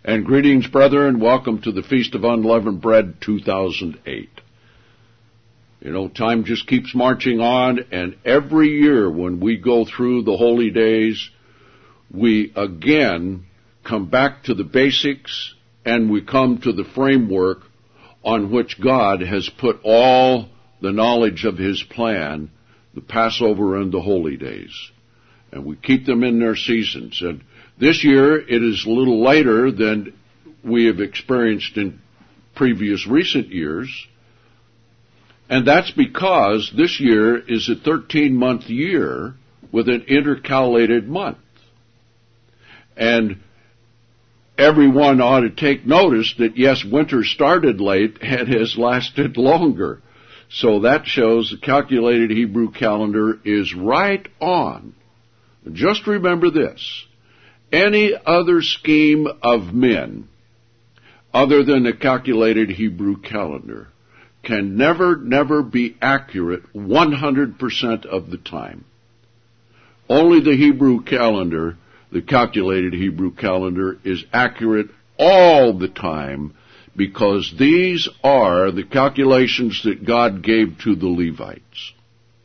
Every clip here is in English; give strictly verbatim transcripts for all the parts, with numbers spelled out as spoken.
And greetings, brethren. Welcome to the Feast of Unleavened Bread two thousand eight. You know, time just keeps marching on, and every year when we go through the holy days, we again come back to the basics, and we come to the framework on which God has put all the knowledge of His plan, the Passover and the holy days. And we keep them in their seasons. And this year, it is a little later than we have experienced in previous recent years. And that's because this year is a thirteen-month year with an intercalated month. And everyone ought to take notice that, yes, winter started late and has lasted longer. So that shows the calculated Hebrew calendar is right on. Just remember this. Any other scheme of men, other than the calculated Hebrew calendar, can never, never be accurate one hundred percent of the time. Only the Hebrew calendar, the calculated Hebrew calendar, is accurate all the time, because these are the calculations that God gave to the Levites.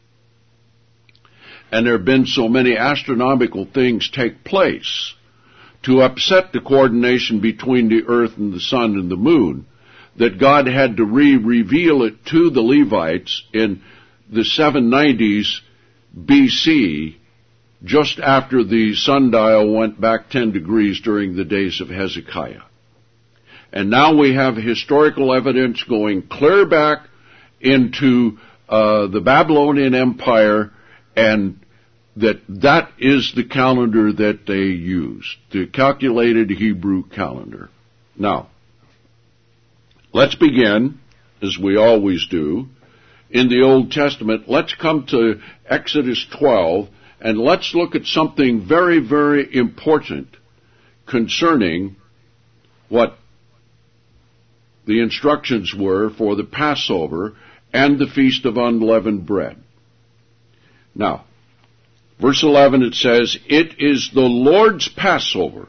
And there have been so many astronomical things take place to upset the coordination between the earth and the sun and the moon, that God had to re-reveal it to the Levites in the seven nineties B C, just after the sundial went back ten degrees during the days of Hezekiah. And now we have historical evidence going clear back into uh, the Babylonian Empire, and that that is the calendar that they used, the calculated Hebrew calendar. Now, let's begin, as we always do, in the Old Testament. Let's come to Exodus twelve, and let's look at something very, very important concerning what the instructions were for the Passover and the Feast of Unleavened Bread. Now, verse eleven, it says, "It is the Lord's Passover."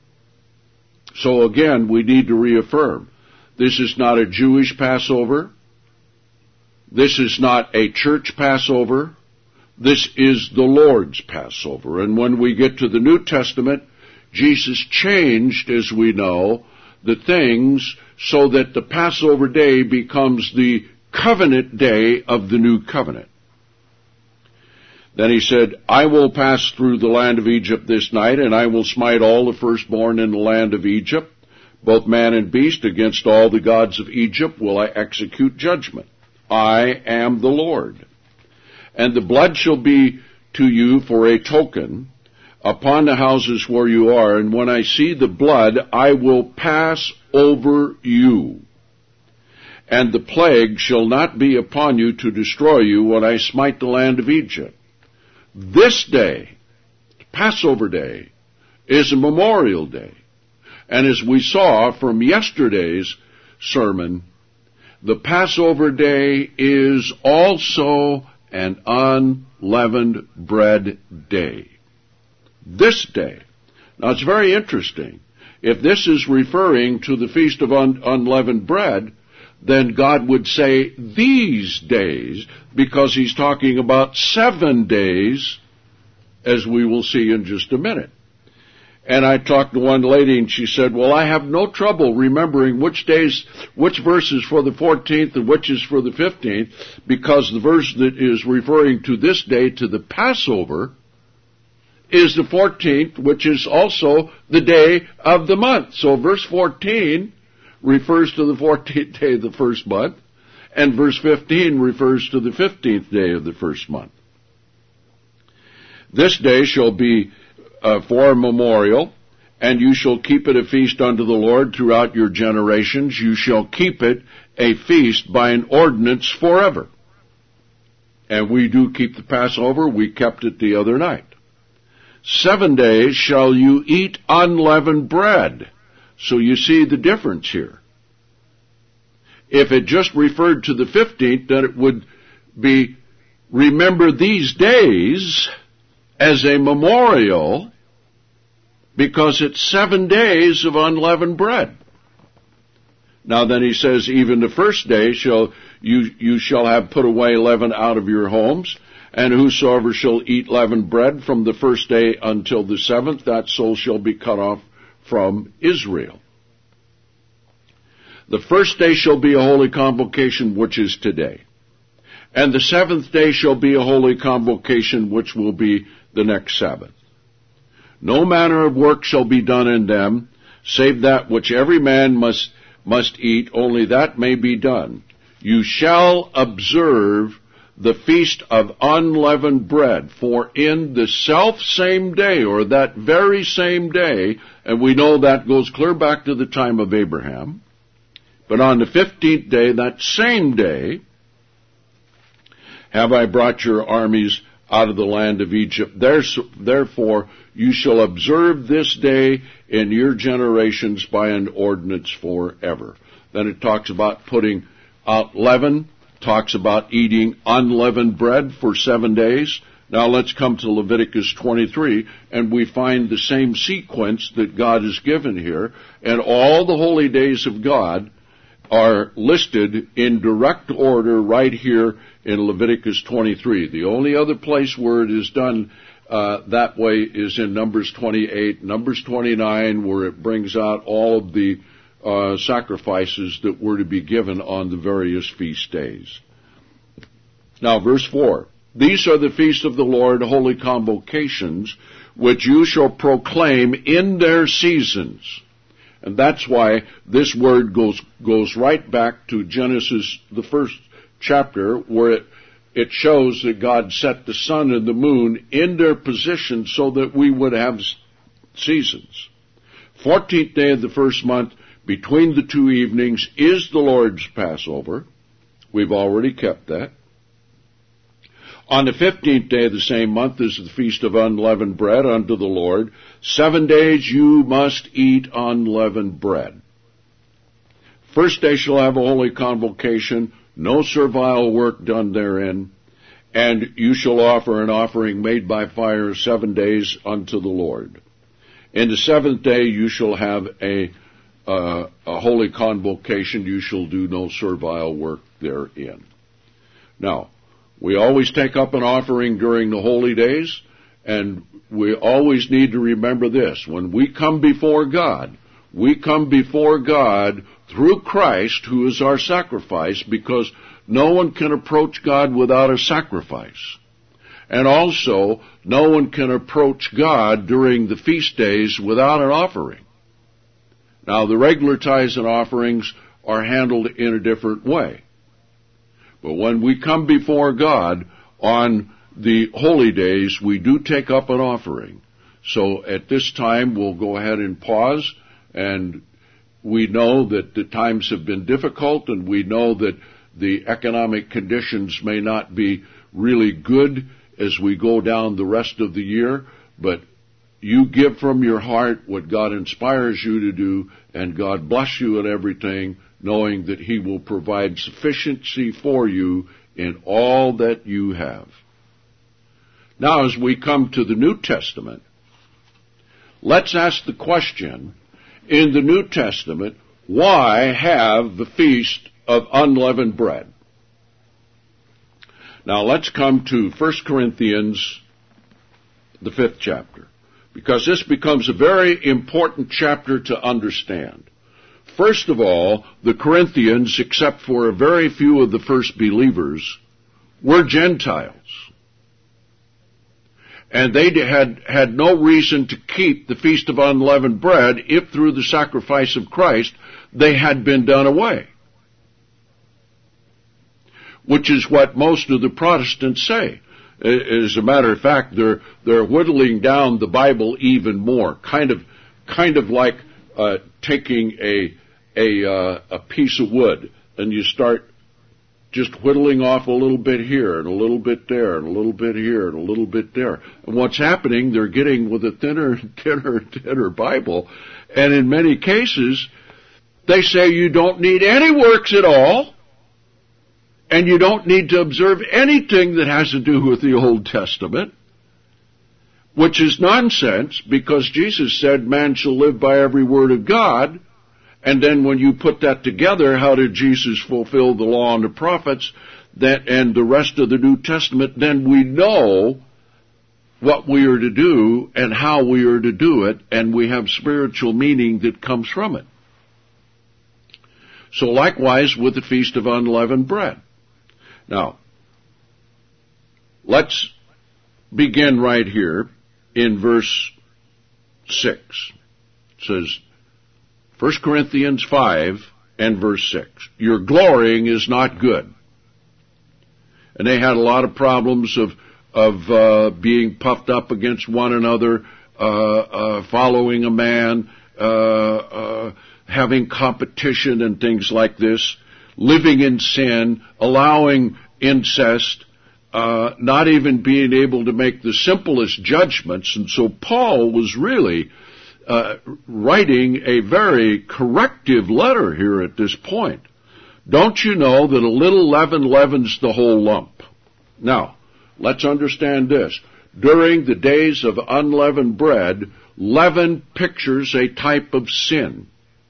So again, we need to reaffirm, this is not a Jewish Passover. This is not a church Passover. This is the Lord's Passover. And when we get to the New Testament, Jesus changed, as we know, the things so that the Passover day becomes the covenant day of the new covenant. Then he said, "I will pass through the land of Egypt this night, and I will smite all the firstborn in the land of Egypt, both man and beast. Against all the gods of Egypt will I execute judgment. I am the Lord. And the blood shall be to you for a token upon the houses where you are, and when I see the blood, I will pass over you. And the plague shall not be upon you to destroy you when I smite the land of Egypt." This day, Passover day, is a memorial day. And as we saw from yesterday's sermon, the Passover day is also an unleavened bread day. This day. Now it's very interesting. If this is referring to the Feast of Un- Unleavened Bread, then God would say these days, because He's talking about seven days, as we will see in just a minute. And I talked to one lady, and she said, "Well, I have no trouble remembering which days, which verse is for the fourteenth and which is for the fifteenth, because the verse that is referring to this day, to the Passover, is the fourteenth, which is also the day of the month." So verse fourteen refers to the fourteenth day of the first month, and verse fifteen refers to the fifteenth day of the first month. "This day shall be uh, for a memorial, and you shall keep it a feast unto the Lord throughout your generations. You shall keep it a feast by an ordinance forever." And we do keep the Passover. We kept it the other night. "Seven days shall you eat unleavened bread." So you see the difference here. If it just referred to the fifteenth, then it would be, "Remember these days as a memorial because it's seven days of unleavened bread. Now then he says, even the first day shall you, you shall have put away leaven out of your homes, and whosoever shall eat leavened bread from the first day until the seventh, that soul shall be cut off from Israel. The first day shall be a holy convocation, which is today. And the seventh day shall be a holy convocation, which will be the next Sabbath. No manner of work shall be done in them, save that which every man must must eat, only that may be done. You shall observe the feast of unleavened bread, for in the self-same day, or that very same day, and we know that goes clear back to the time of Abraham, but on the fifteenth day, that same day, have I brought your armies out of the land of Egypt. Therefore, you shall observe this day in your generations by an ordinance forever. Then it talks about putting out leaven, talks about eating unleavened bread for seven days. Now let's come to Leviticus twenty-three, and we find the same sequence that God has given here, and all the holy days of God are listed in direct order right here in Leviticus twenty-three. The only other place where it is done uh, that way is in Numbers twenty-eight, Numbers twenty-nine, where it brings out all of the uh, sacrifices that were to be given on the various feast days. Now, verse four. These are the feasts of the Lord, holy convocations, which you shall proclaim in their seasons. And that's why this word goes goes right back to Genesis, the first chapter, where it, it shows that God set the sun and the moon in their position so that we would have seasons. Fourteenth day of the first month, between the two evenings, is the Lord's Passover. We've already kept that. On the fifteenth day of the same month is the feast of unleavened bread unto the Lord. Seven days you must eat unleavened bread. First day shall have a holy convocation, no servile work done therein, and you shall offer an offering made by fire seven days unto the Lord. In the seventh day you shall have a, uh, a holy convocation, you shall do no servile work therein. Now, we always take up an offering during the holy days, and we always need to remember this. When we come before God, we come before God through Christ, who is our sacrifice, because no one can approach God without a sacrifice. And also, no one can approach God during the feast days without an offering. Now, the regular tithes and offerings are handled in a different way. But when we come before God on the holy days, we do take up an offering. So at this time, we'll go ahead and pause, and we know that the times have been difficult, and we know that the economic conditions may not be really good as we go down the rest of the year, but you give from your heart what God inspires you to do, and God bless you in everything, knowing that He will provide sufficiency for you in all that you have. Now, as we come to the New Testament, let's ask the question, in the New Testament, why have the Feast of Unleavened Bread? Now, let's come to First Corinthians, the fifth chapter, because this becomes a very important chapter to understand. First of all, the Corinthians, except for a very few of the first believers, were Gentiles. And they had, had no reason to keep the Feast of Unleavened Bread if through the sacrifice of Christ they had been done away. Which is what most of the Protestants say. As a matter of fact, they're, they're whittling down the Bible even more. Kind of, kind of like, uh, taking a, a, uh, a piece of wood, and you start just whittling off a little bit here, and a little bit there, and a little bit here, and a little bit there. And what's happening, they're getting with a thinner and thinner and thinner Bible, and in many cases, they say you don't need any works at all, and you don't need to observe anything that has to do with the Old Testament. which is nonsense, because Jesus said man shall live by every word of God. And then when you put that together, how did Jesus fulfill the law and the prophets that and the rest of the New Testament? Then we know what we are to do and how we are to do it, and we have spiritual meaning that comes from it. So likewise with the Feast of Unleavened Bread. Now, let's begin right here in verse six. It says, First Corinthians five and verse six, your glorying is not good. And they had a lot of problems of of uh, being puffed up against one another, uh, uh, following a man, uh, uh, having competition and things like this, living in sin, allowing incest, uh, not even being able to make the simplest judgments. And so Paul was really uh, writing a very corrective letter here at this point. Don't you know that a little leaven leavens the whole lump? Now, let's understand this. During the days of unleavened bread, leaven pictures a type of sin.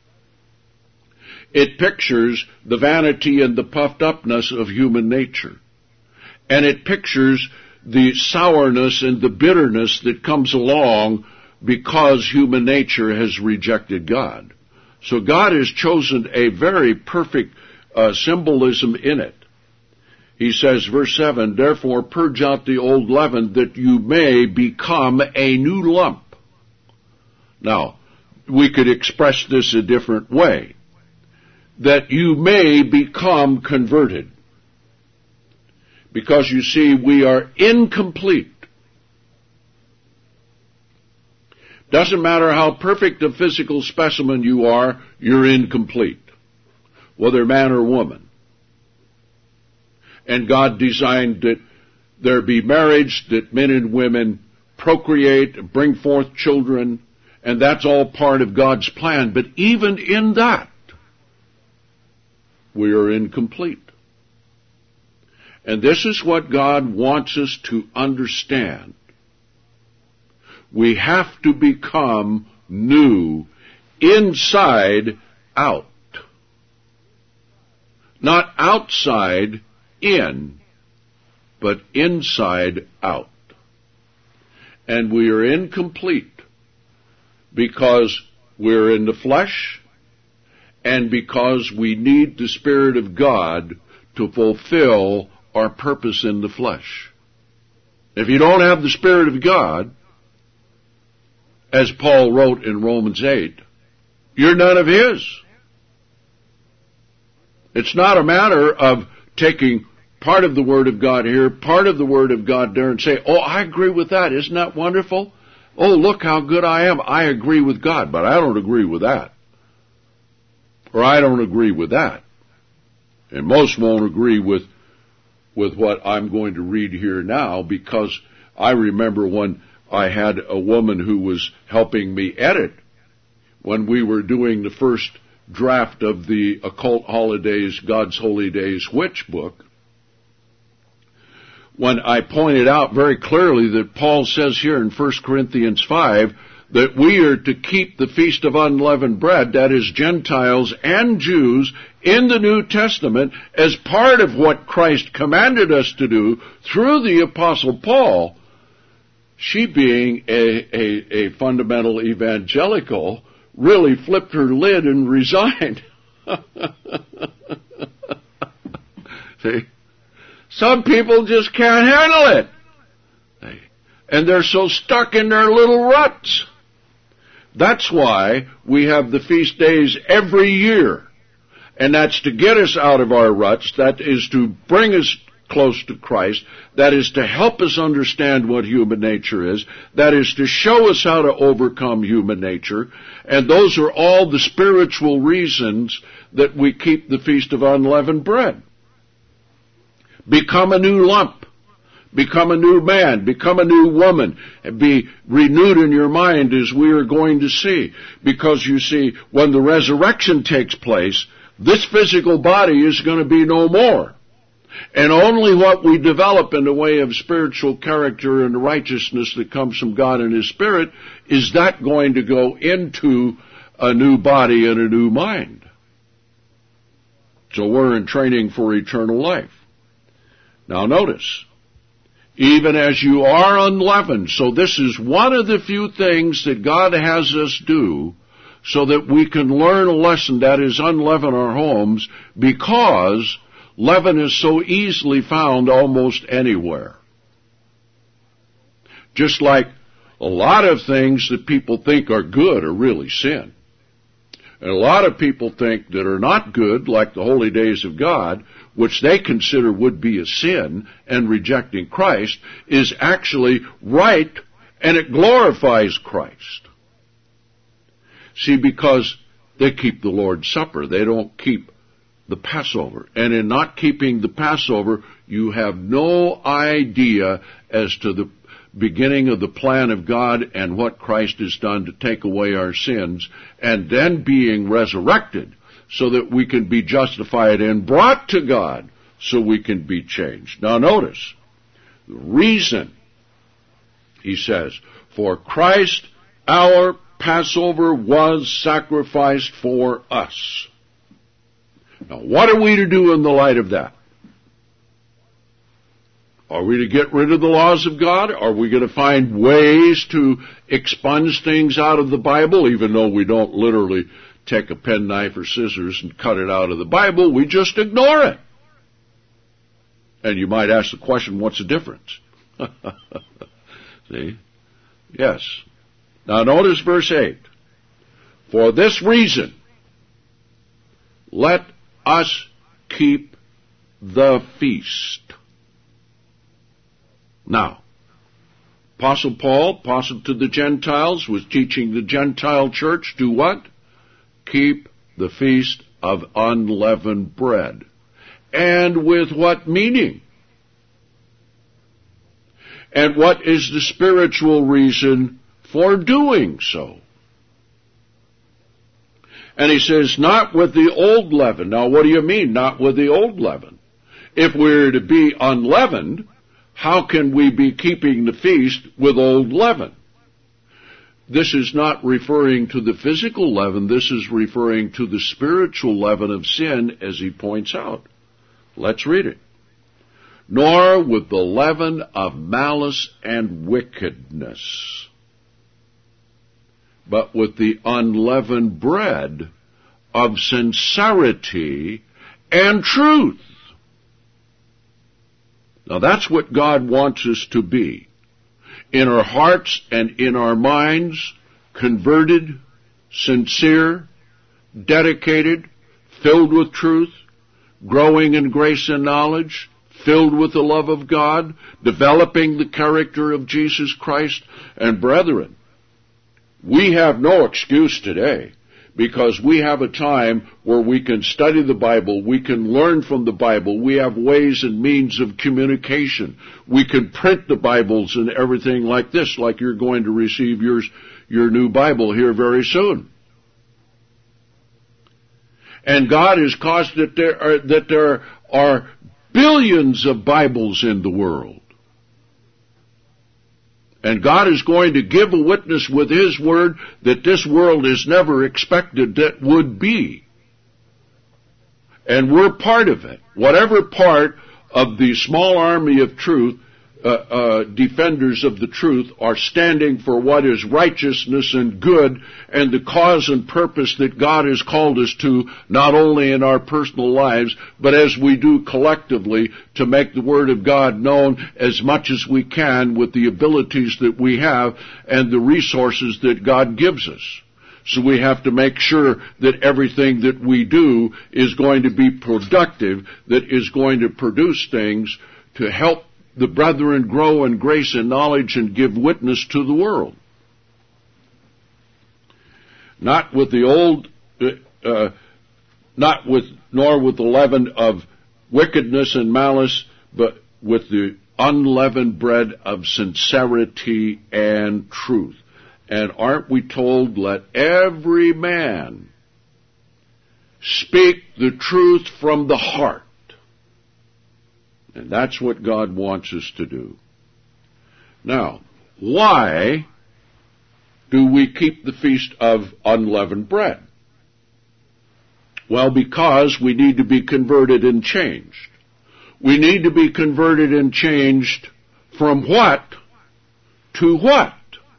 It pictures the vanity and the puffed upness of human nature. And it pictures the sourness and the bitterness that comes along because human nature has rejected God. So God has chosen a very perfect uh, symbolism in it. He says, verse seven, therefore purge out the old leaven that you may become a new lump. Now, we could express this a different way. That you may become converted. Because you see, we are incomplete. Doesn't matter how perfect a physical specimen you are, you're incomplete. Whether man or woman. And God designed that there be marriage, that men and women procreate, bring forth children, and that's all part of God's plan. But even in that, we are incomplete. And this is what God wants us to understand. We have to become new inside out. Not outside in, but inside out. And we are incomplete because we're in the flesh and because we need the Spirit of God to fulfill our purpose in the flesh. If you don't have the Spirit of God, as Paul wrote in Romans eight, you're none of His. It's not a matter of taking part of the Word of God here, part of the Word of God there, and say, oh, I agree with that. Isn't that wonderful? Oh, look how good I am. I agree with God, but I don't agree with that. Or I don't agree with that. And most won't agree with, with what I'm going to read here now, because I remember when I had a woman who was helping me edit when we were doing the first draft of the Occult Holidays, God's Holy Days Witch book, when I pointed out very clearly that Paul says here in First Corinthians five that we are to keep the Feast of Unleavened Bread, that is Gentiles and Jews, in the New Testament as part of what Christ commanded us to do through the Apostle Paul. She, being a, a, a fundamental evangelical, really flipped her lid and resigned. See? Some people just can't handle it. And they're so stuck in their little ruts. That's why we have the feast days every year. And that's to get us out of our ruts. That is to bring us close to Christ. That is to help us understand what human nature is. That is to show us how to overcome human nature. And those are all the spiritual reasons that we keep the Feast of Unleavened Bread. Become a new lump. Become a new man. Become a new woman. And be renewed in your mind, as we are going to see. Because you see, when the resurrection takes place, this physical body is going to be no more. And only what we develop in the way of spiritual character and righteousness that comes from God and His Spirit is that going to go into a new body and a new mind. So we're in training for eternal life. Now notice, even as you are unleavened, so this is one of the few things that God has us do so that we can learn a lesson, that is, unleaven our homes, because leaven is so easily found almost anywhere. Just like a lot of things that people think are good are really sin. And a lot of people think that are not good, like the holy days of God, which they consider would be a sin, and rejecting Christ, is actually right, and it glorifies Christ. See, because they keep the Lord's Supper, they don't keep the Passover. And in not keeping the Passover, you have no idea as to the beginning of the plan of God and what Christ has done to take away our sins, and then being resurrected so that we can be justified and brought to God so we can be changed. Now notice, the reason, he says, for Christ our Passover was sacrificed for us. Now what are we to do in the light of that? Are we to get rid of the laws of God? Are we going to find ways to expunge things out of the Bible, even though we don't literally take a penknife or scissors and cut it out of the Bible? We just ignore it. And you might ask the question, what's the difference? See? Yes. Now notice verse eight. For this reason, let us keep the feast. Now, Apostle Paul, apostle to the Gentiles, was teaching the Gentile church to what? Keep the feast of unleavened bread. And with what meaning? And what is the spiritual reason for doing so? And he says, not with the old leaven. Now, what do you mean, not with the old leaven? If we're to be unleavened, how can we be keeping the feast with old leaven? This is not referring to the physical leaven. This is referring to the spiritual leaven of sin, as he points out. Let's read it. Nor with the leaven of malice and wickedness, but with the unleavened bread of sincerity and truth. Now that's what God wants us to be. In our hearts and in our minds, converted, sincere, dedicated, filled with truth, growing in grace and knowledge, filled with the love of God, developing the character of Jesus Christ. And brethren, we have no excuse today, because we have a time where we can study the Bible, we can learn from the Bible, we have ways and means of communication. We can print the Bibles and everything like this, like you're going to receive yours, your new Bible here very soon. And God has caused that there are, that there are billions of Bibles in the world. And God is going to give a witness with His Word that this world has never expected that would be. And we're part of it. Whatever part of the small army of truth, uh, uh, defenders of the truth, are standing for what is righteousness and good and the cause and purpose that God has called us to, not only in our personal lives, but as we do collectively to make the Word of God known as much as we can with the abilities that we have and the resources that God gives us. So we have to make sure that everything that we do is going to be productive, that is going to produce things to help the brethren grow in grace and knowledge and give witness to the world. Not with the old, uh, uh, not with, nor with the leaven of wickedness and malice, but with the unleavened bread of sincerity and truth. And aren't we told, let every man speak the truth from the heart? And that's what God wants us to do. Now, why do we keep the Feast of Unleavened Bread? Well, because we need to be converted and changed. We need to be converted and changed from what to what?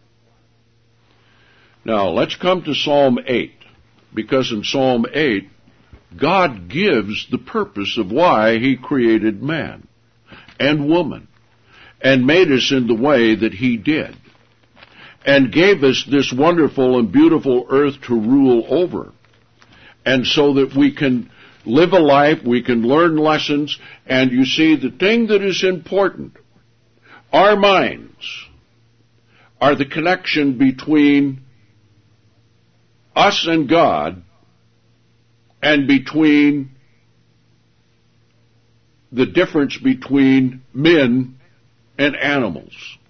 Now, let's come to Psalm eight, because in Psalm eight, God gives the purpose of why He created man and woman and made us in the way that He did and gave us this wonderful and beautiful earth to rule over, and so that we can live a life, we can learn lessons, and you see, the thing that is important, our minds are the connection between us and God, and between the difference between men and animals.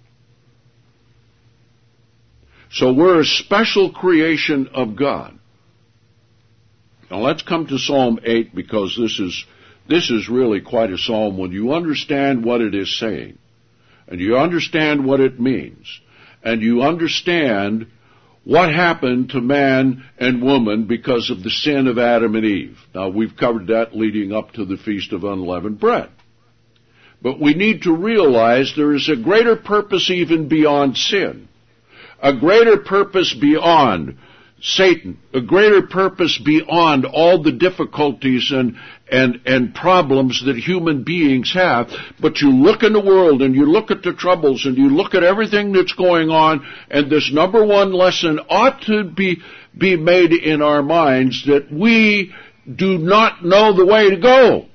So we're a special creation of God. Now let's come to Psalm eight, because this is this is really quite a psalm when you understand what it is saying, and you understand what it means, and you understand what happened to man and woman because of the sin of Adam and Eve. Now, we've covered that leading up to the Feast of Unleavened Bread. But we need to realize there is a greater purpose even beyond sin, a greater purpose beyond Satan, a greater purpose beyond all the difficulties and, and, and problems that human beings have. But you look in the world and you look at the troubles and you look at everything that's going on, and this number one lesson ought to be, be made in our minds, that we do not know the way to go.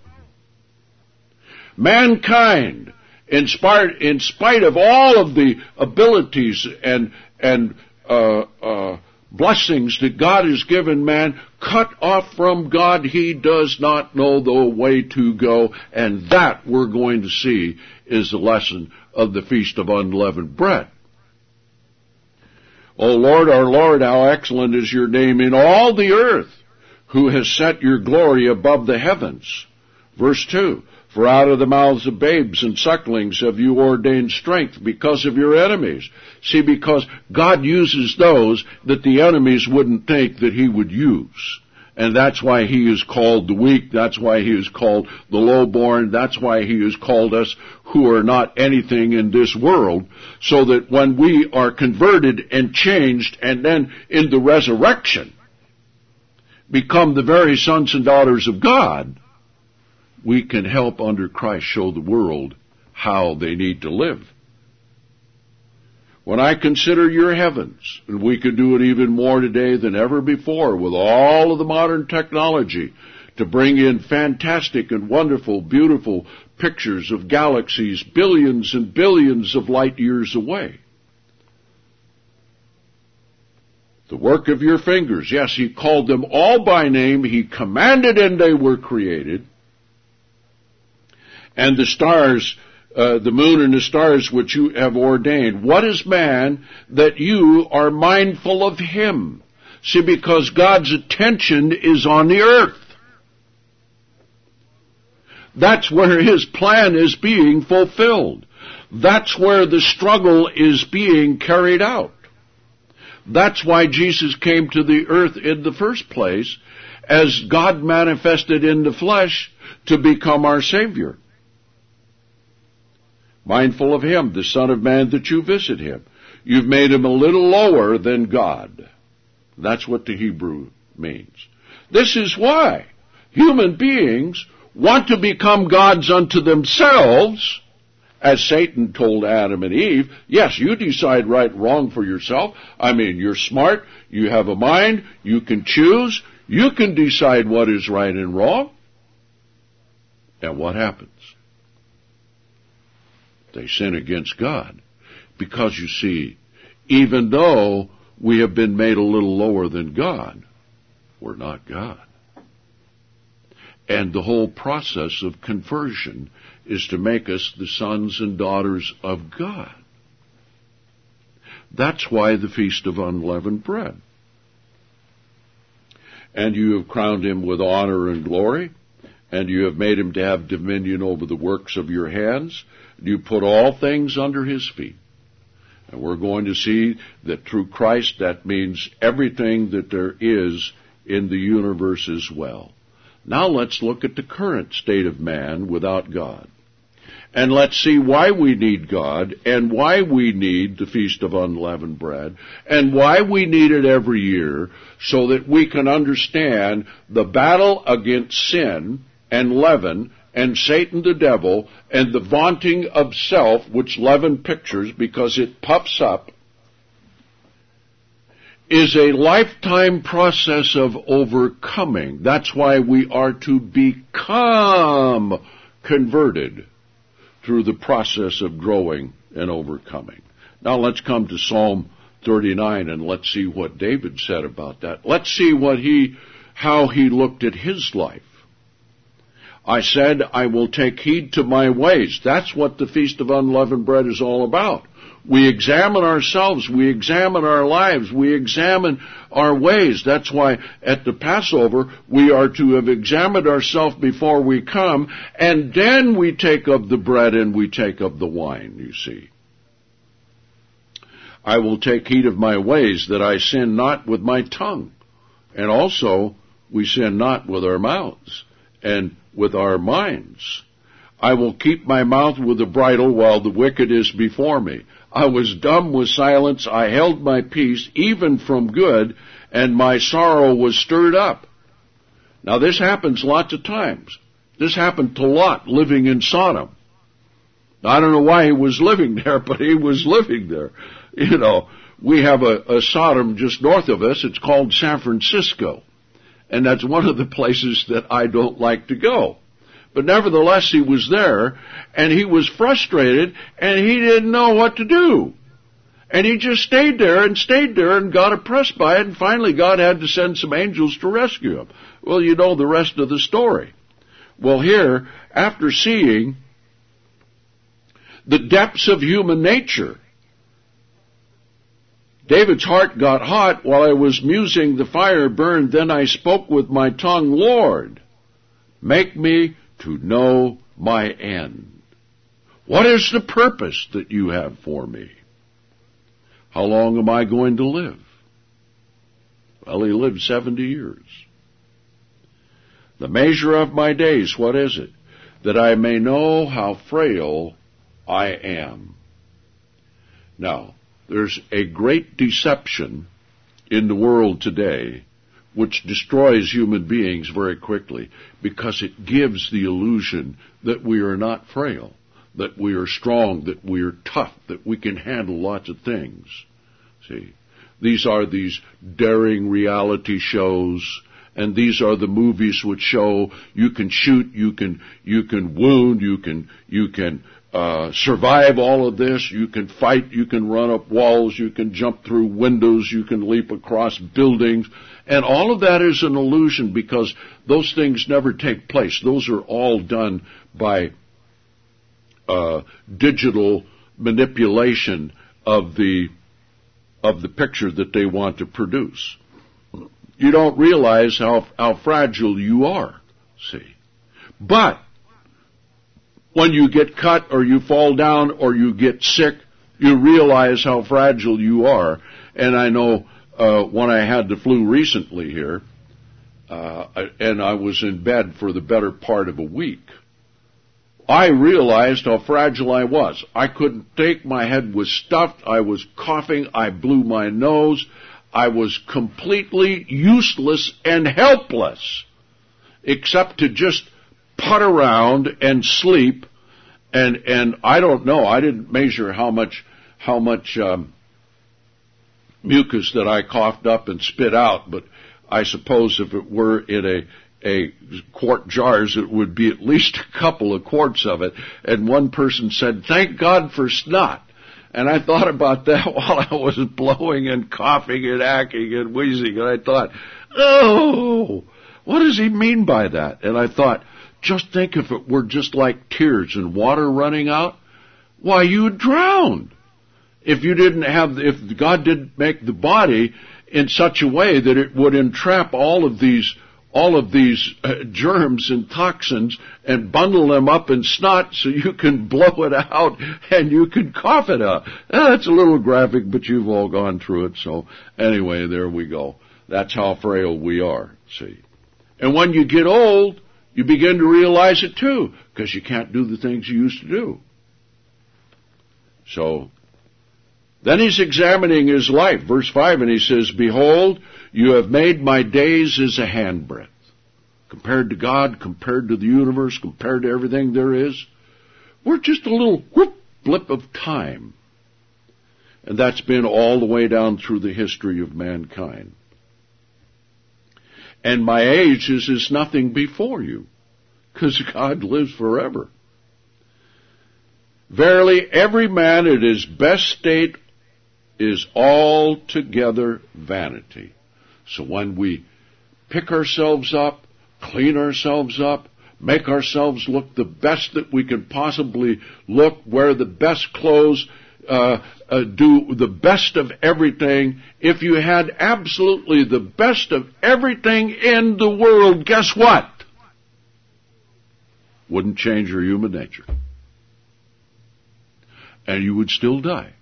Mankind, in spite, in spite of all of the abilities and, and, uh, uh, blessings that God has given man, cut off from God, he does not know the way to go, and that we're going to see is the lesson of the Feast of Unleavened Bread. O Lord, our Lord, how excellent is your name in all the earth, who has set your glory above the heavens. Verse two, for out of the mouths of babes and sucklings have you ordained strength because of your enemies. See, because God uses those that the enemies wouldn't think that He would use. And that's why He is called the weak. That's why He is called the lowborn. That's why He has called us who are not anything in this world, so that when we are converted and changed, and then in the resurrection become the very sons and daughters of God, we can help under Christ show the world how they need to live. When I consider your heavens, and we could do it even more today than ever before with all of the modern technology to bring in fantastic and wonderful, beautiful pictures of galaxies billions and billions of light years away. The work of your fingers, yes, He called them all by name, He commanded and they were created. And the stars, uh, the moon and the stars which you have ordained. What is man that you are mindful of him? See, because God's attention is on the earth. That's where His plan is being fulfilled. That's where the struggle is being carried out. That's why Jesus came to the earth in the first place, as God manifested in the flesh to become our Savior. Mindful of Him, the Son of Man, that you visit Him. You've made Him a little lower than God. That's what the Hebrew means. This is why human beings want to become gods unto themselves, as Satan told Adam and Eve. Yes, you decide right and wrong for yourself. I mean, you're smart, you have a mind, you can choose, you can decide what is right and wrong. And what happens? They sin against God. Because, you see, even though we have been made a little lower than God, we're not God. And the whole process of conversion is to make us the sons and daughters of God. That's why the Feast of Unleavened Bread. And you have crowned Him with honor and glory, and you have made him to have dominion over the works of your hands. You put all things under his feet. And we're going to see that through Christ, that means everything that there is in the universe as well. Now let's look at the current state of man without God. And let's see why we need God, and why we need the Feast of Unleavened Bread, and why we need it every year, so that we can understand the battle against sin and leaven and Satan the devil and the vaunting of self, which leaven pictures because it puffs up, is a lifetime process of overcoming. That's why we are to become converted through the process of growing and overcoming. Now let's come to Psalm thirty-nine and let's see what David said about that. Let's see what he, how he looked at his life. I said, I will take heed to my ways. That's what the Feast of Unleavened Bread is all about. We examine ourselves, we examine our lives, we examine our ways. That's why at the Passover we are to have examined ourselves before we come, and then we take of the bread and we take of the wine, you see. I will take heed of my ways, that I sin not with my tongue. And also, we sin not with our mouths and with our minds. I will keep my mouth with a bridle while the wicked is before me. I was dumb with silence, I held my peace, even from good, and my sorrow was stirred up. Now this happens lots of times. This happened to Lot living in Sodom. I don't know why he was living there, but he was living there. You know, we have a, a Sodom just north of us. It's called San Francisco. And that's one of the places that I don't like to go. But nevertheless, he was there, and he was frustrated, and he didn't know what to do. And he just stayed there and stayed there and got oppressed by it, and finally God had to send some angels to rescue him. Well, you know the rest of the story. Well, here, after seeing the depths of human nature, David's heart got hot. While I was musing, the fire burned. Then I spoke with my tongue, Lord, make me to know my end. What is the purpose that you have for me? How long am I going to live? Well, he lived seventy years. The measure of my days, what is it? That I may know how frail I am. Now, there's a great deception in the world today which destroys human beings very quickly, because it gives the illusion that we are not frail, that we are strong, that we are tough, that we can handle lots of things. See, these are these daring reality shows, and these are the movies which show you can shoot, you can you can wound, you can you can uh, survive all of this, you can fight, you can run up walls, you can jump through windows, you can leap across buildings. And all of that is an illusion, because those things never take place. Those are all done by uh, digital manipulation of the of the picture that they want to produce. You don't realize how how fragile you are, see. But when you get cut or you fall down or you get sick, you realize how fragile you are. And I know Uh, when I had the flu recently here, uh, and I was in bed for the better part of a week, I realized how fragile I was. I couldn't think, my head was stuffed, I was coughing, I blew my nose, I was completely useless and helpless, except to just putt around and sleep, and, and I don't know, I didn't measure how much, how much, um, mucus that I coughed up and spit out, but I suppose if it were in a, a quart jars, it would be at least a couple of quarts of it. And one person said, thank God for snot. And I thought about that while I was blowing and coughing and hacking and wheezing, and I thought, oh, what does he mean by that? And I thought, just think if it were just like tears and water running out, why, you'd drown. If you didn't have, if God didn't make the body in such a way that it would entrap all of these all of these uh, germs and toxins and bundle them up in snot so you can blow it out and you can cough it out. That's a little graphic, but you've all gone through it. So anyway, there we go. That's how frail we are, see. And when you get old, you begin to realize it too, because you can't do the things you used to do. So, then he's examining his life. Verse five, and he says, behold, you have made my days as a handbreadth. Compared to God, compared to the universe, compared to everything there is, we're just a little whoop, blip of time. And that's been all the way down through the history of mankind. And my age is as nothing before you, because God lives forever. Verily, every man at his best state is altogether vanity. So when we pick ourselves up, clean ourselves up, make ourselves look the best that we can possibly look, wear the best clothes, uh, uh, do the best of everything, if you had absolutely the best of everything in the world, guess what? Wouldn't change your human nature. And you would still die.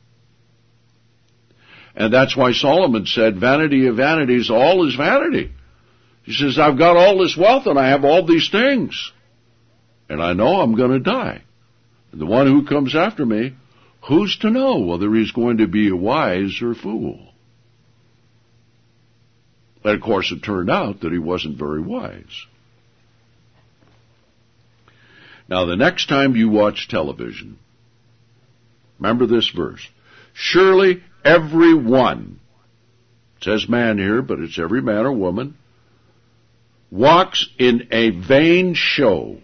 And that's why Solomon said, vanity of vanities, all is vanity. He says, I've got all this wealth and I have all these things. And I know I'm going to die. And the one who comes after me, who's to know whether he's going to be wise or fool? And of course it turned out that he wasn't very wise. Now the next time you watch television, remember this verse. Surely every one, it says man here, but it's every man or woman, walks in a vain show.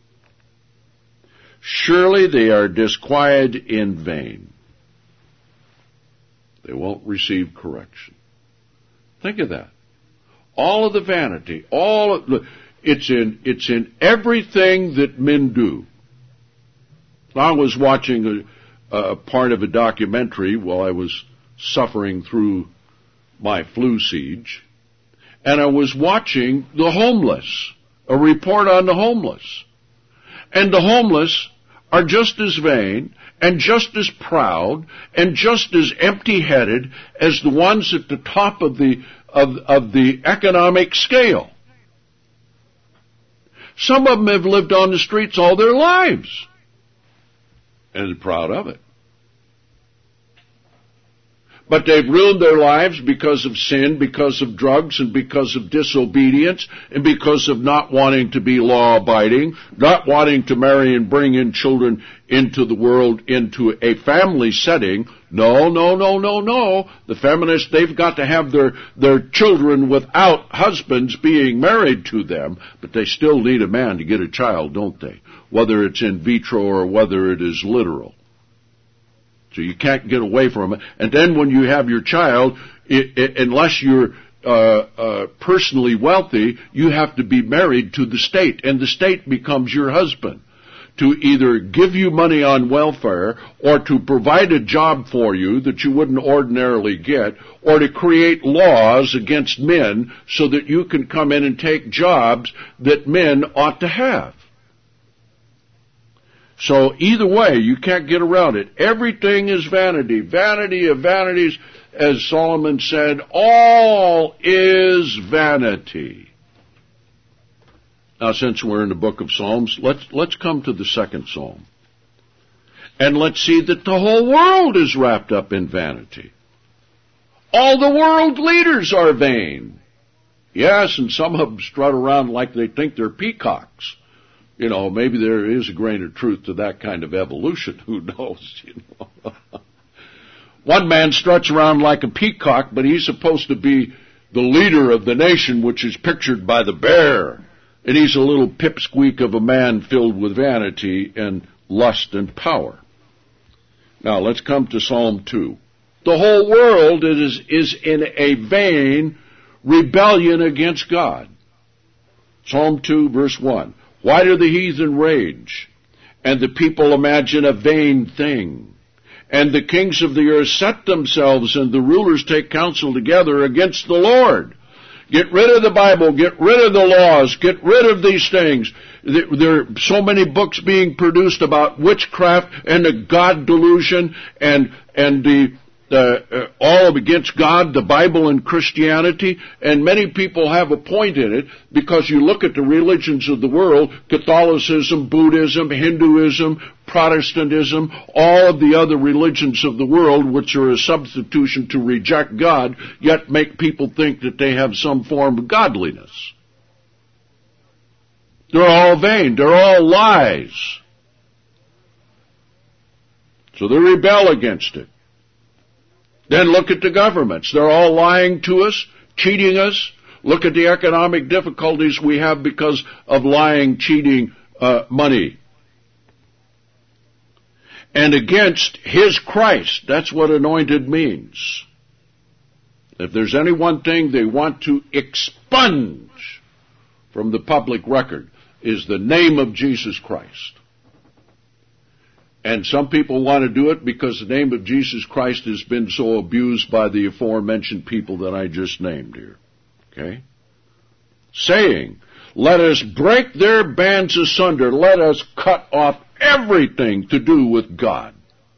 Surely they are disquieted in vain. They won't receive correction. Think of that. All of the vanity, all of the, it's in, it's in everything that men do. I was watching a, a part of a documentary while I was suffering through my flu siege, and I was watching the homeless, a report on the homeless. And the homeless are just as vain and just as proud and just as empty-headed as the ones at the top of the of, of the economic scale. Some of them have lived on the streets all their lives and are proud of it. But they've ruined their lives because of sin, because of drugs, and because of disobedience, and because of not wanting to be law-abiding, not wanting to marry and bring in children into the world, into a family setting. No, no, no, no, no. The feminists, they've got to have their, their children without husbands being married to them, but they still need a man to get a child, don't they? Whether it's in vitro or whether it is literal. So you can't get away from it. And then when you have your child, it, it, unless you're uh, uh, personally wealthy, you have to be married to the state, and the state becomes your husband to either give you money on welfare or to provide a job for you that you wouldn't ordinarily get, or to create laws against men so that you can come in and take jobs that men ought to have. So either way, you can't get around it. Everything is vanity. Vanity of vanities, as Solomon said, all is vanity. Now, since we're in the book of Psalms, let's, let's come to the second psalm. And let's see that the whole world is wrapped up in vanity. All the world leaders are vain. Yes, and some of them strut around like they think they're peacocks. You know, maybe there is a grain of truth to that kind of evolution. Who knows? You know, one man struts around like a peacock, but he's supposed to be the leader of the nation, which is pictured by the bear. And he's a little pipsqueak of a man filled with vanity and lust and power. Now, let's come to Psalm two. The whole world is, is in a vain rebellion against God. Psalm two, verse one. Why do the heathen rage, and the people imagine a vain thing? And the kings of the earth set themselves, and the rulers take counsel together against the Lord. Get rid of the Bible. Get rid of the laws. Get rid of these things. There are so many books being produced about witchcraft and the God delusion and and the uh, uh, all against God, the Bible and Christianity. And many people have a point in it because you look at the religions of the world, Catholicism, Buddhism, Hinduism, Protestantism, all of the other religions of the world, which are a substitution to reject God, yet make people think that they have some form of godliness. They're all vain. They're all lies. So they rebel against it. Then look at the governments. They're all lying to us, cheating us. Look at the economic difficulties we have because of lying, cheating uh, money. And against His Christ. That's what anointed means. If there's any one thing they want to expunge from the public record, is the name of Jesus Christ. And some people want to do it because the name of Jesus Christ has been so abused by the aforementioned people that I just named here. Okay? Saying, let us break their bands asunder. Let us cut off everything to do with God.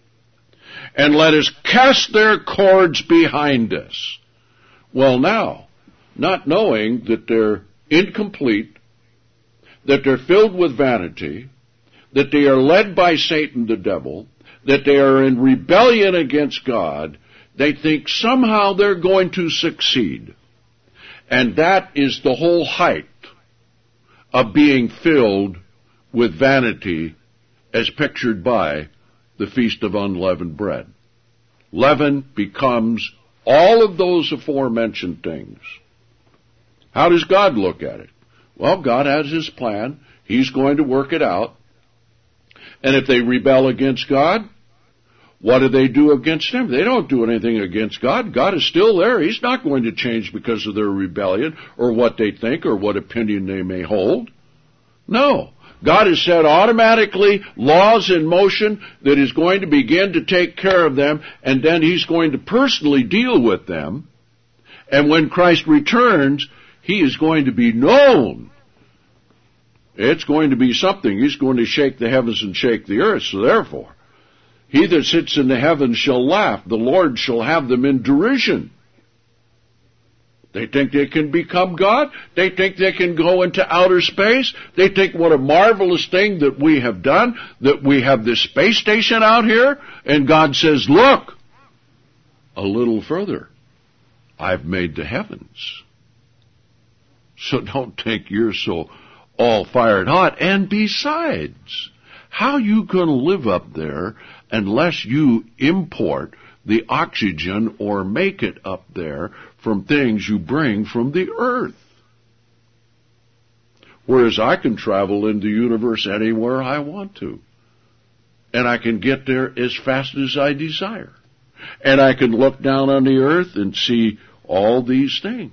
And let us cast their cords behind us. Well now, not knowing that they're incomplete, that they're filled with vanity, that they are led by Satan the devil, that they are in rebellion against God, they think somehow they're going to succeed. And that is the whole height of being filled with vanity as pictured by the Feast of Unleavened Bread. Leaven becomes all of those aforementioned things. How does God look at it? Well, God has His plan. He's going to work it out. And if they rebel against God, what do they do against Him? They don't do anything against God. God is still there. He's not going to change because of their rebellion or what they think or what opinion they may hold. No. God has set automatically laws in motion that is going to begin to take care of them, and then He's going to personally deal with them. And when Christ returns, He is going to be known. It's going to be something. He's going to shake the heavens and shake the earth. So therefore, He that sits in the heavens shall laugh. The Lord shall have them in derision. They think they can become God. They think they can go into outer space. They think what a marvelous thing that we have done, that we have this space station out here. And God says, look, a little further. I've made the heavens. So don't think you're so all fired hot. And besides, how are you going to live up there unless you import the oxygen or make it up there from things you bring from the earth? Whereas I can travel in the universe anywhere I want to. And I can get there as fast as I desire. And I can look down on the earth and see all these things.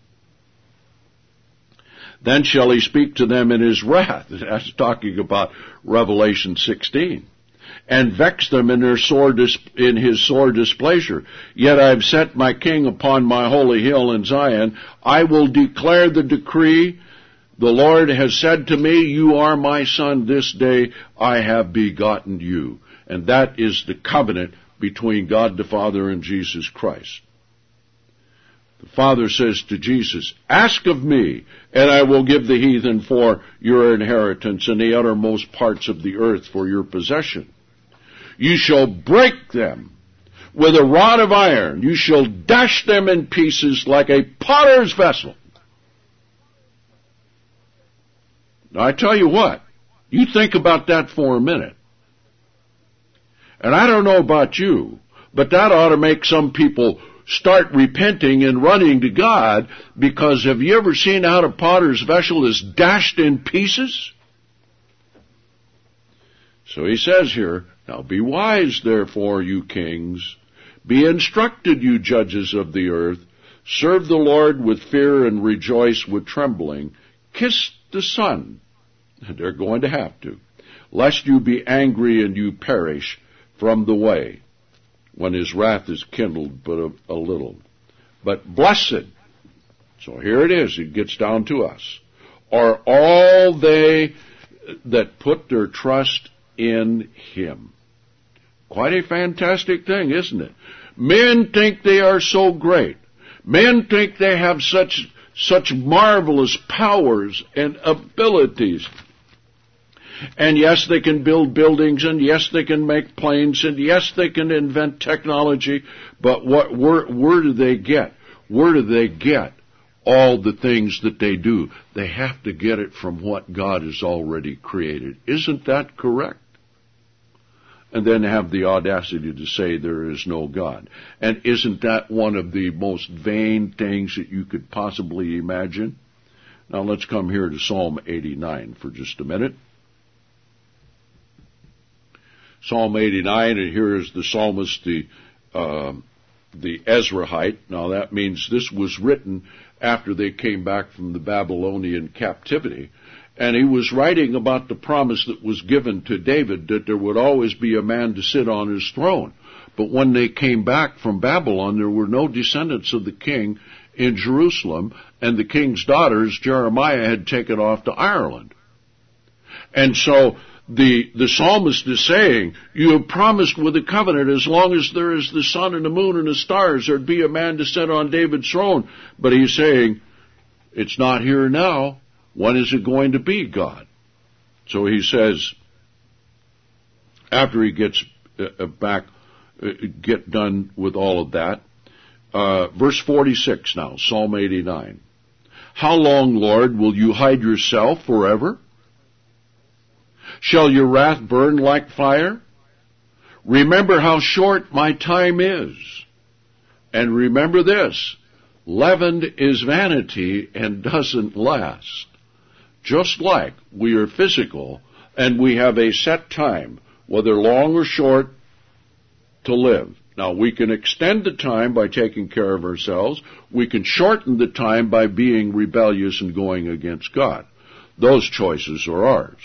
Then shall He speak to them in His wrath. That's talking about Revelation sixteen. And vex them in their sore dis- in His sore displeasure. Yet I have set my King upon my holy hill in Zion. I will declare the decree. The Lord has said to me, you are my son. This day I have begotten you. And that is the covenant between God the Father and Jesus Christ. The Father says to Jesus, ask of me, and I will give the heathen for your inheritance and the uttermost parts of the earth for your possession. You shall break them with a rod of iron. You shall dash them in pieces like a potter's vessel. Now I tell you what, you think about that for a minute. And I don't know about you, but that ought to make some people start repenting and running to God, because have you ever seen how a potter's vessel is dashed in pieces? So He says here, now be wise, therefore, you kings. Be instructed, you judges of the earth. Serve the Lord with fear and rejoice with trembling. Kiss the Son. They're going to have to. Lest you be angry and you perish from the way, when His wrath is kindled but a, a little. But blessed, So here it is. It gets down to us. Are all they that put their trust in Him. Quite a fantastic thing, isn't it? Men think they are so great. Men think they have such such marvelous powers and abilities. And yes, they can build buildings, and yes, they can make planes, and yes, they can invent technology, but what where, where do they get? Where do they get all the things that they do? They have to get it from what God has already created. Isn't that correct? And then have the audacity to say there is no God. And isn't that one of the most vain things that you could possibly imagine? Now let's come here to Psalm eighty-nine for just a minute. Psalm eighty-nine, and here is the psalmist, the uh, the Ezrahite. Now that means this was written after they came back from the Babylonian captivity. And he was writing about the promise that was given to David that there would always be a man to sit on his throne. But when they came back from Babylon, there were no descendants of the king in Jerusalem, and the king's daughters, Jeremiah, had taken off to Ireland. And so the, the psalmist is saying, you have promised with a covenant, as long as there is the sun and the moon and the stars, there'd be a man to sit on David's throne. But he's saying, it's not here now. When is it going to be, God? So he says, after he gets uh, back, uh, get done with all of that, uh, verse forty-six now, Psalm eighty-nine. How long, Lord, will you hide yourself forever? Shall your wrath burn like fire? Remember how short my time is. And remember this, leaven is vanity and doesn't last. Just like we are physical and we have a set time, whether long or short, to live. Now, we can extend the time by taking care of ourselves. We can shorten the time by being rebellious and going against God. Those choices are ours.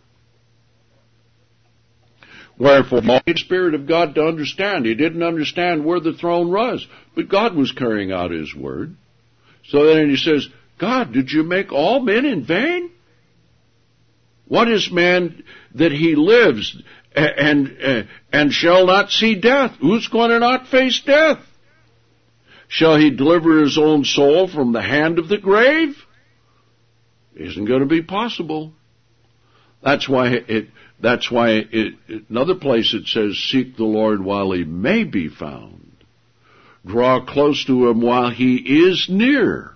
Wherefore, the Spirit of God to understand. He didn't understand where the throne was, but God was carrying out His word. So then he says, God, did you make all men in vain? What is man that he lives and, and, and shall not see death? Who's going to not face death? Shall he deliver his own soul from the hand of the grave? Isn't going to be possible. That's why it, that's why it, another place it says, seek the Lord while he may be found. Draw close to him while he is near.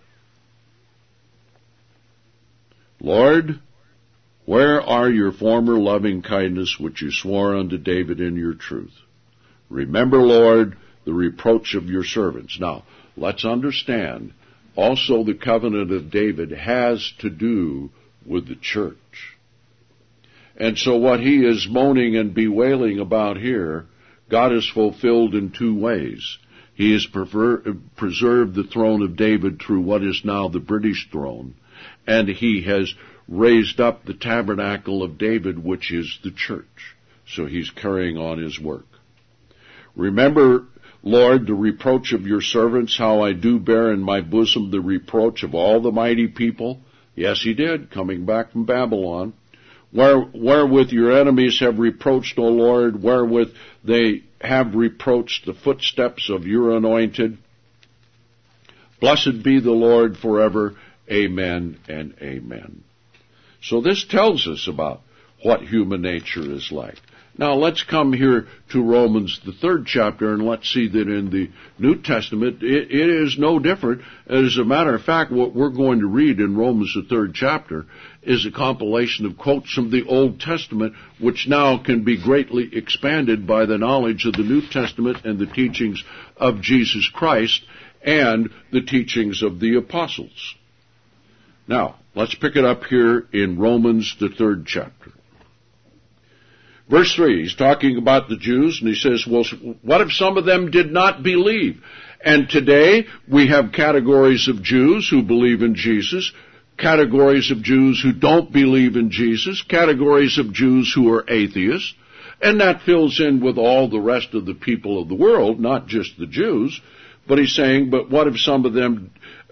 Lord, where are your former loving kindness which you swore unto David in your truth? Remember, Lord, the reproach of your servants. Now, let's understand, also the covenant of David has to do with the church. And so what he is moaning and bewailing about here, God has fulfilled in two ways. He has prefer- preserved the throne of David through what is now the British throne, and he has raised up the tabernacle of David, which is the church. So he's carrying on his work. Remember, Lord, the reproach of your servants, how I do bear in my bosom the reproach of all the mighty people. Yes, he did, coming back from Babylon. Where, wherewith your enemies have reproached, O Lord, wherewith they have reproached the footsteps of your anointed. Blessed be the Lord forever. Amen and amen. So this tells us about what human nature is like. Now let's come here to Romans, the third chapter, and let's see that in the New Testament it, it is no different. As a matter of fact, what we're going to read in Romans, the third chapter, is a compilation of quotes from the Old Testament, which now can be greatly expanded by the knowledge of the New Testament and the teachings of Jesus Christ and the teachings of the apostles. Now, let's pick it up here in Romans, the third chapter. Verse three, he's talking about the Jews, and he says, well, what if some of them did not believe? And today, we have categories of Jews who believe in Jesus, categories of Jews who don't believe in Jesus, categories of Jews who are atheists, and that fills in with all the rest of the people of the world, not just the Jews. But he's saying, but what if some of them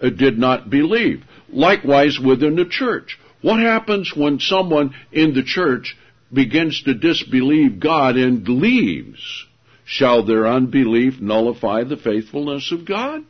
uh, did not believe. Likewise within the church. What happens when someone in the church begins to disbelieve God and leaves? Shall their unbelief nullify the faithfulness of God?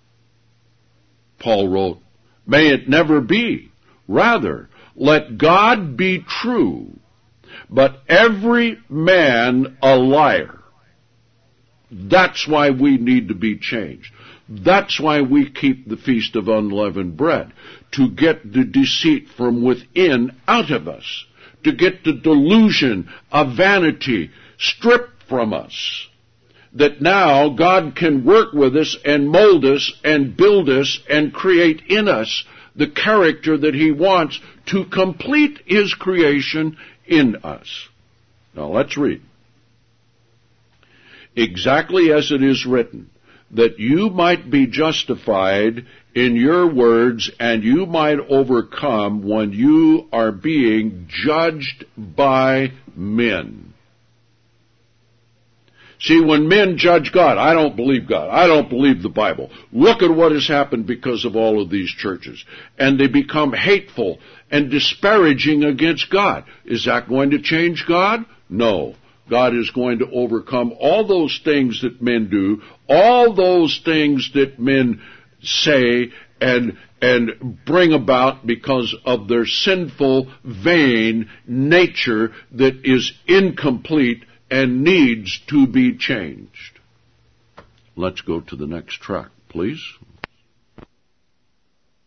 Paul wrote, may it never be. Rather, let God be true, but every man a liar. That's why we need to be changed. That's why we keep the Feast of Unleavened Bread, to get the deceit from within out of us, to get the delusion of vanity stripped from us, that now God can work with us and mold us and build us and create in us the character that He wants to complete His creation in us. Now let's read. Exactly as it is written, that you might be justified in your words and you might overcome when you are being judged by men. See, when men judge God, I don't believe God. I don't believe the Bible. Look at what has happened because of all of these churches. And they become hateful and disparaging against God. Is that going to change God? No. God is going to overcome all those things that men do, all those things that men say and and bring about because of their sinful, vain nature that is incomplete and needs to be changed. Let's go to the next track, please.